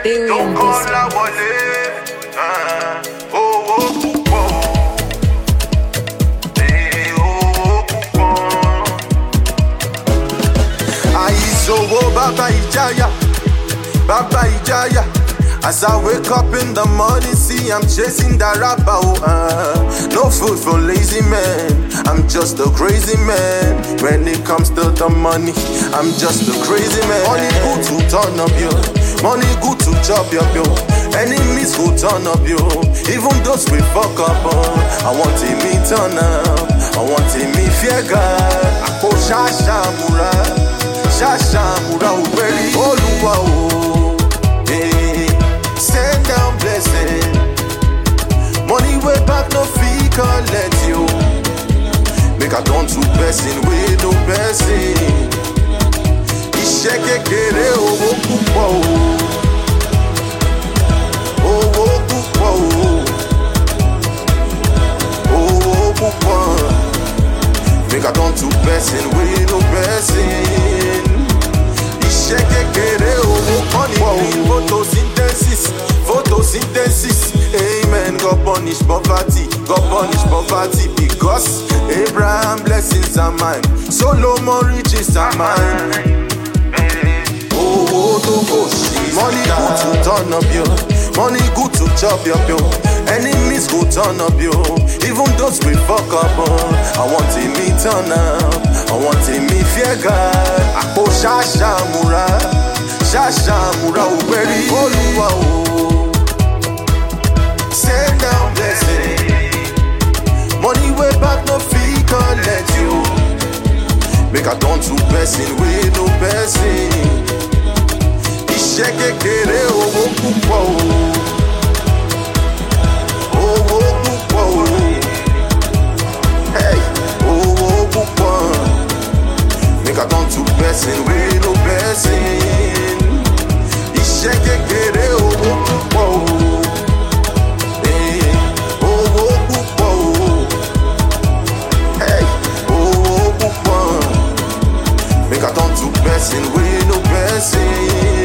Don't call la wale. Oh, oh, oh. Hey, oh, oh. Aizowo Baba Ijaya, Baba Ijaya. As I wake up in the morning, see I'm chasing that rapper. No food for lazy men, I'm just a crazy man. When it comes to the money, I'm just a crazy man. Money good to turn up you, money good to chop up you. Enemies who turn up you, even those we fuck up on. I want me turn up, I want me fear God. Ako shashamura, shashamura uberi oluwa o. Send down blessing. Money way back no fee collect you. Make a turn to person with no person. Iṣẹ́ kékeré owó púpọ̀ o. Owó púpọ̀ o. Owó púpọ̀. Make a turn to person with no person. Iṣẹ́ kékeré owó púpọ̀ o. Photosynthesis, photosynthesis. Amen. God punish poverty because Abraham blessings are mine. Solomon riches are mine. Oh, to go see. Money good to turn up you. Money good to chop up you. Enemies go turn up you. Even those we fuck up on. I want me turn up. I want me fear God. Ako shashamura, shashamura uberi oluwa o. Send down blessing. Money way back no fee collect you. Make a turn to person with no person. Iṣẹ́ kékeré owó púpọ̀ o. Owó púpọ̀ o. Hey, owó púpọ̀. Make a turn to person with no person. Iṣẹ́ kékeré owó púpọ̀ o. Make a turn to person with no person.